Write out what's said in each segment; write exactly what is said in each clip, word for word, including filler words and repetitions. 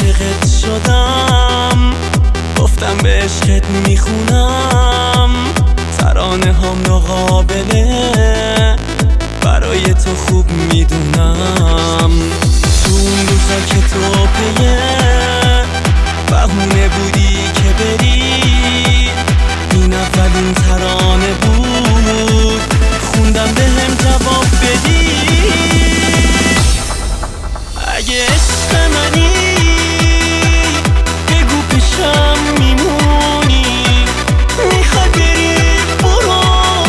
عاشقت شدم، گفتم به عشقت میخونم ترانه هم ناقابله، برای تو خوب میدونم. تو اون روزا که تو پیه بهونه بودی که بری، این اولین ترانه بود خوندم به هم جواب بدی. اگه عشق منی بگو پیشم میمونی، میخواد بری برو،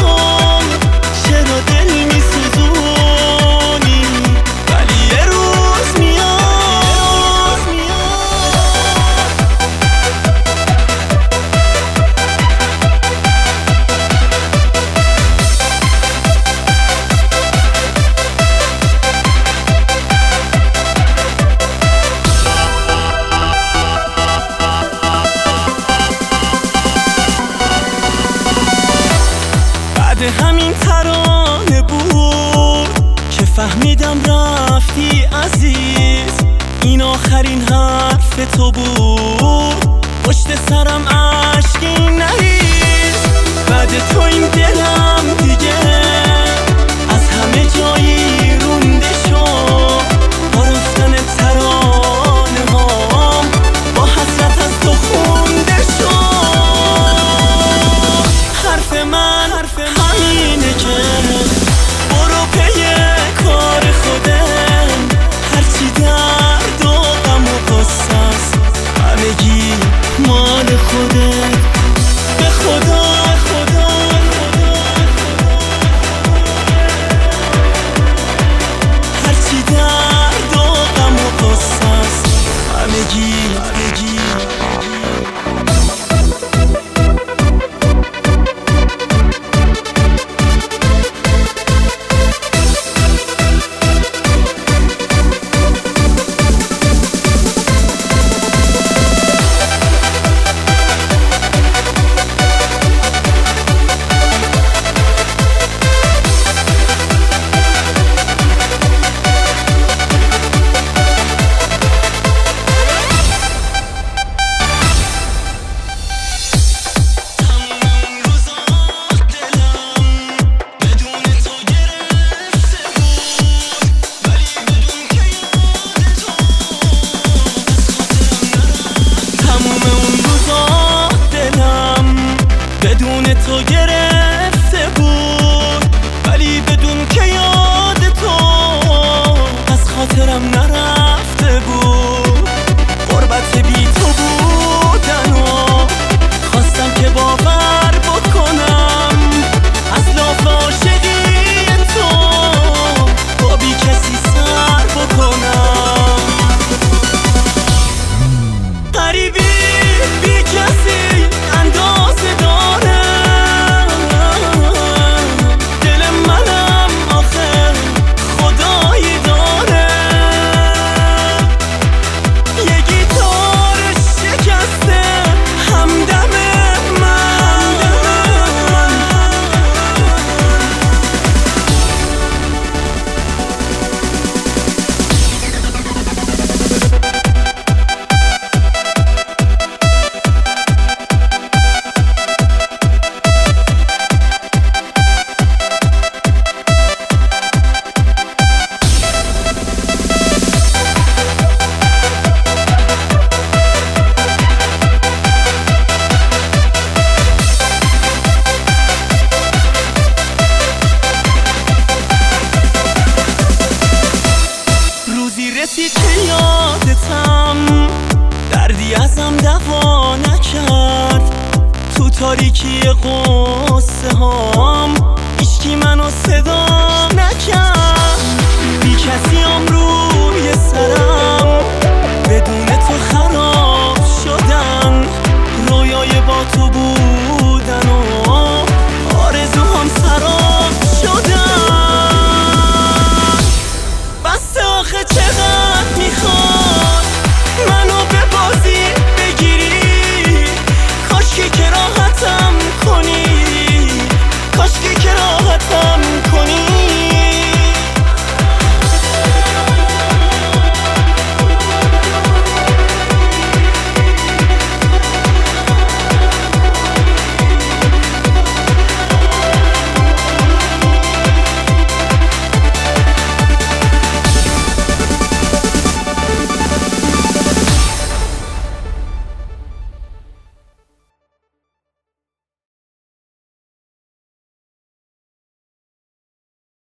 چرا دل میسوزونی، ولی یه روز میاد بعد همین ترانه بود که فهمیدم رفتی عزیز، این آخرین حرف تو بود، پشت سرم عشقی نریز. بعد تو این دلم دیگه از همه جایی رونده شد، با رفتن ترانه هام با حسرت از تو خونده شد. حرف من همینه که برو پی کار خودم، هرچی درد و غم و غصه است همگی مال خودت. به خدا خدا هرچی درد و غم و غصه است همگی همگی بدون تو گرفته بود، ولی بدون که یاد تو از خاطرم نرفته بود. غربت بی تو بودن و خواستم که باور بکنم از لاف عاشقی تو با بی کسی سر بکنم. غریبی بی کسی اندازه داره، دل منم آخه خدایی داره. یه گیتار شکسته همدم من، رسید که یادتم دردی ازم دوا نکرد، تو تاریکی قصه هام هیچکی منو صدا نکرد. بی کسی هم روی سرم بدون تو خراب شدن، رویای با تو بودن و آرزوهام سراب شدن. بس آخه چقدر